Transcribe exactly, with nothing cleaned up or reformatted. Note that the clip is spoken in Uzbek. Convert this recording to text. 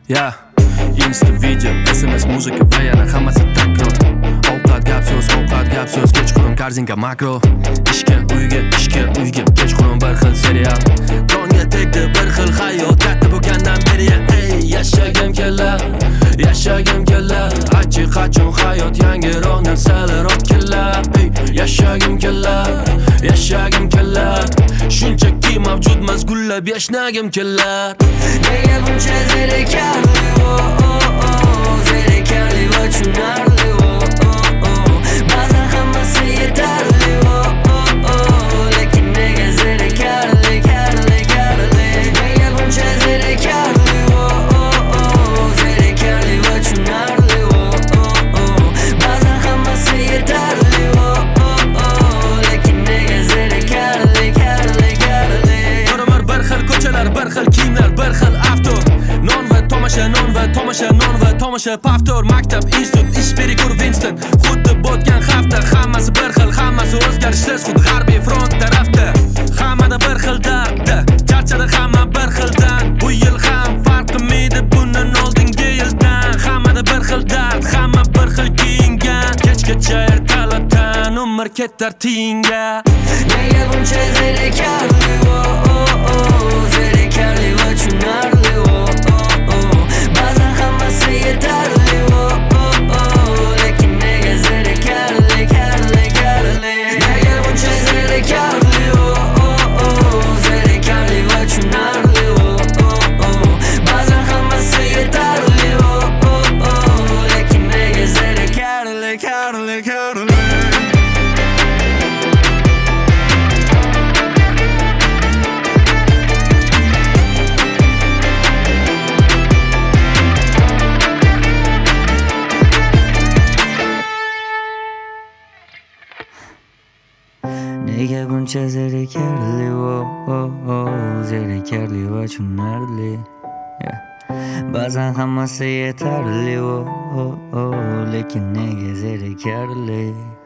Ya Insta video, S M S muzika va yana hammasi takror. Ovqat gap so'z, ovqat gap so'z, kechqurun korzinka makro. Ishga, uyga, ishga, uyga, kechqurun bir xil serial. Tonga tegdi bir xil hayot, katta bo'lgandan beri ey yashagim kelar, yashagim kelar. Achchiq qachon hayot yangiroq narsalar olib kelar. Ey yashagim kelar, yashagim kelar. Shunchaki mavjudmas gullab yashnagim kelar. Nega buncha zerikarli, oh oh oh, zerikarli va tushunarli, oh oh oh. Ba'zan hammasi yetarli, oh oh oh, lekin nega zerikarli, karli, karli. Nega buncha zerikarli, oh oh oh, zerikarli va tushunarli, oh oh oh. Ba'zan hammasi yetarli, oh oh oh, lekin nega zerikarli, karli, karli. Ko'raman bir xil ko'chalar, bir xil kiyimlar, bir xil avto. Non va tomosha, non va tomosha, non va tomosha, paftor, maktab, institut, ish berikur Winston. Xuddi botgan hafta, hammasi bir xil, hammasi o'zgarishsiz, xuddi g'arbiy front tarafda. Hammada bir xil dardda, charchadi hamma bir xildan. Bu yil ham farq qilmaydi bundan oldingi yildan. Hammada bir xil dard, hamma bir xil kiyingan. Kechgacha ertalabdan umr ketar tiyinga. Nega buncha zerikarli, oh oh oh, zerikarli va tushunarli, oh oh oh. Ba'zan hammasi yetarli, oh oh oh, lekin nega zerikarli, karli, karli. Nega buncha zerikarli, oh oh oh, zerikarli va tushunarli, oh oh oh. Ba'zan hammasi yetarli, oh oh oh, lekin nega zerikarli, karli, karli. Nega buncha zerikarli, oh oh oh, zerikarli va tushunarli. Ba'zan hammasi yetarli, oh oh oh, lekin nega zerikarli.